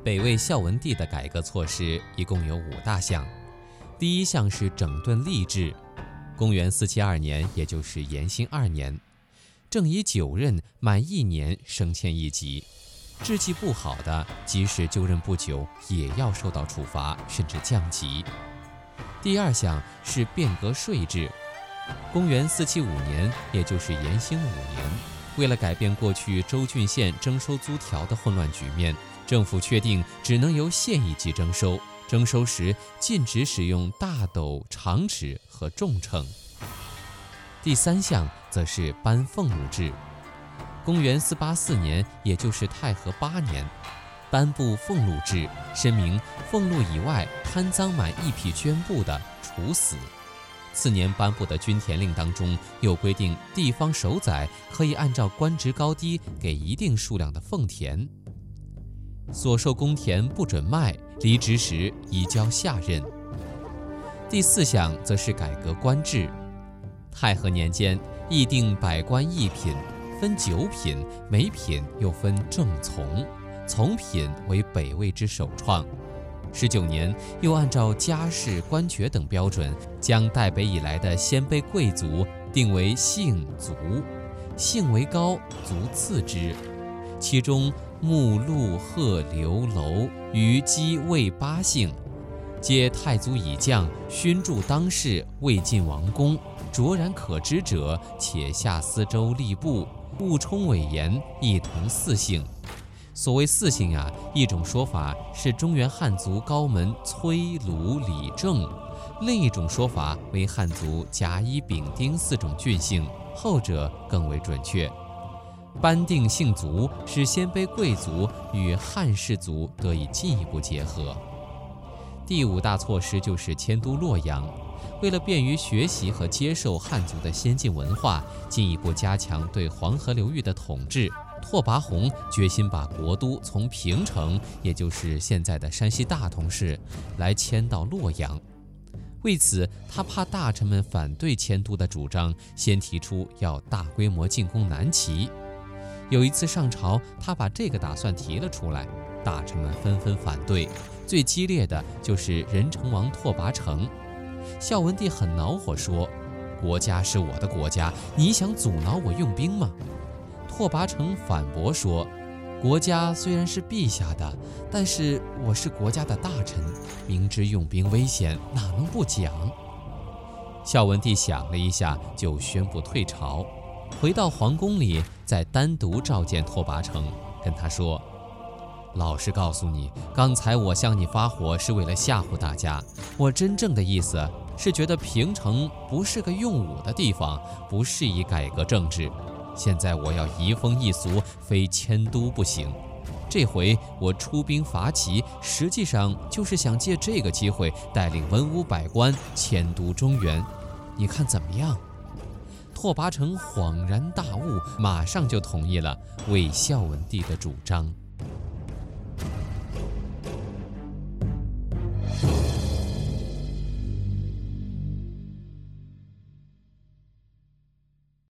北魏孝文帝的改革措施一共有5大项。第一项是整顿吏治。公元472年，也就是延兴2年，正乙9任满1年升迁1级，治绩不好的，即使就任不久，也要受到处罚，甚至降级。第二项是变革税制。公元475年，也就是延兴5年，为了改变过去州郡县征收租条的混乱局面，政府确定只能由县一级征收，征收时禁止使用大斗、长尺和重秤。第三项则是颁俸禄制。公元484年，也就是太和8年，颁布俸禄制，申明俸禄以外贪赃满1匹绢布的处死。次年颁布的均田令当中又规定，地方首宰可以按照官职高低给一定数量的俸田，所受公田不准卖，离职时移交下任。第四项则是改革官制。太和年间，议定百官1品，分9品，每品又分正从，从品为北魏之首创。19年，又按照家世、官爵等标准，将代北以来的鲜卑贵族定为姓族，姓为高，族次之。其中穆、陆、贺、刘、楼、虞、姬、魏8姓，皆太祖以降，勋著当世，未尽王公，卓然可知者，且下司州吏部，务充委言，一同4姓。所谓4姓啊，一种说法是中原汉族高门崔、鲁、李、郑，另一种说法为汉族甲、乙、丙、丁4种郡姓，后者更为准确。颁定姓族，使鲜卑贵族与汉氏族得以进一步结合。第5大措施就是迁都洛阳。为了便于学习和接受汉族的先进文化，进一步加强对黄河流域的统治，拓跋宏决心把国都从平城，也就是现在的山西大同市，来迁到洛阳。为此，他怕大臣们反对迁都的主张，先提出要大规模进攻南齐。有一次上朝，他把这个打算提了出来，大臣们纷纷反对，最激烈的就是仁成王拓跋成。孝文帝很恼火，说：“国家是我的国家，你想阻挠我用兵吗？”拓跋成反驳说：“国家虽然是陛下的，但是我是国家的大臣，明知用兵危险，哪能不讲？”孝文帝想了一下，就宣布退朝。回到皇宫里，再单独召见拓跋成，跟他说：“老实告诉你，刚才我向你发火是为了吓唬大家，我真正的意思是觉得平城不是个用武的地方，不适宜改革政治。现在我要移风易俗，非迁都不行。这回我出兵伐齐，实际上就是想借这个机会带领文武百官迁都中原，你看怎么样？”拓跋成恍然大悟，马上就同意了魏孝文帝的主张。